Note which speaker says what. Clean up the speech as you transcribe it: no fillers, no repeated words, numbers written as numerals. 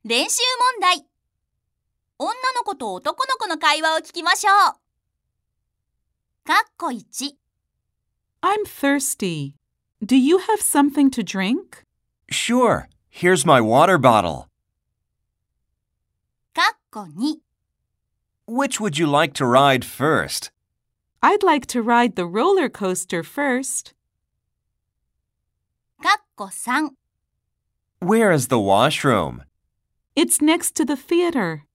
Speaker 1: 練習問題。女の子と男の子の会話を聞きましょう。1
Speaker 2: I'm thirsty. Do you have something to drink?
Speaker 3: Sure, here's my water bottle.
Speaker 1: 2
Speaker 3: Which would you like to ride first?
Speaker 2: I'd like to ride the roller coaster first.
Speaker 1: 3
Speaker 3: Where is the washroom?
Speaker 2: It's next to the theater.